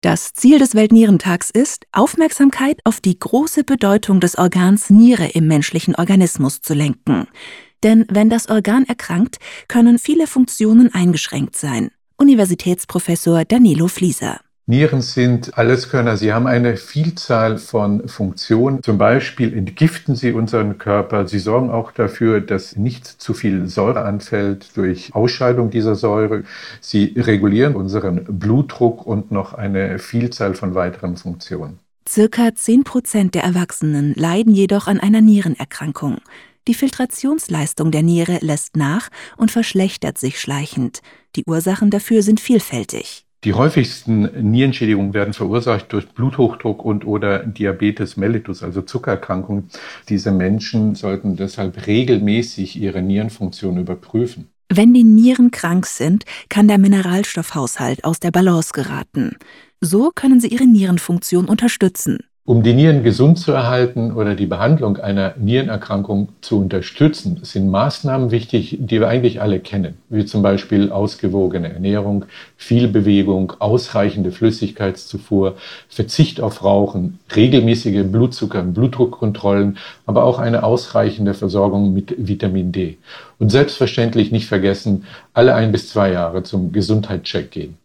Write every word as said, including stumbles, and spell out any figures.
Das Ziel des Weltnierentags ist, Aufmerksamkeit auf die große Bedeutung des Organs Niere im menschlichen Organismus zu lenken. Denn wenn das Organ erkrankt, können viele Funktionen eingeschränkt sein. Universitätsprofessor Danilo Flieser. Nieren sind Alleskönner. Sie haben eine Vielzahl von Funktionen. Zum Beispiel entgiften sie unseren Körper. Sie sorgen auch dafür, dass nicht zu viel Säure anfällt durch Ausscheidung dieser Säure. Sie regulieren unseren Blutdruck und noch eine Vielzahl von weiteren Funktionen. Circa zehn Prozent der Erwachsenen leiden jedoch an einer Nierenerkrankung. Die Filtrationsleistung der Niere lässt nach und verschlechtert sich schleichend. Die Ursachen dafür sind vielfältig. Die häufigsten Nierenschädigungen werden verursacht durch Bluthochdruck und oder Diabetes mellitus, also Zuckererkrankungen. Diese Menschen sollten deshalb regelmäßig ihre Nierenfunktion überprüfen. Wenn die Nieren krank sind, kann der Mineralstoffhaushalt aus der Balance geraten. So können sie ihre Nierenfunktion unterstützen. Um die Nieren gesund zu erhalten oder die Behandlung einer Nierenerkrankung zu unterstützen, sind Maßnahmen wichtig, die wir eigentlich alle kennen, wie zum Beispiel ausgewogene Ernährung, viel Bewegung, ausreichende Flüssigkeitszufuhr, Verzicht auf Rauchen, regelmäßige Blutzucker- und Blutdruckkontrollen, aber auch eine ausreichende Versorgung mit Vitamin D. Und selbstverständlich nicht vergessen, alle ein bis zwei Jahre zum Gesundheitscheck gehen.